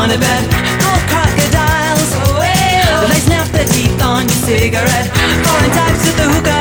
funny bed. Gold crocodiles, they snap their teeth on your cigarette. Foreign types at the hookah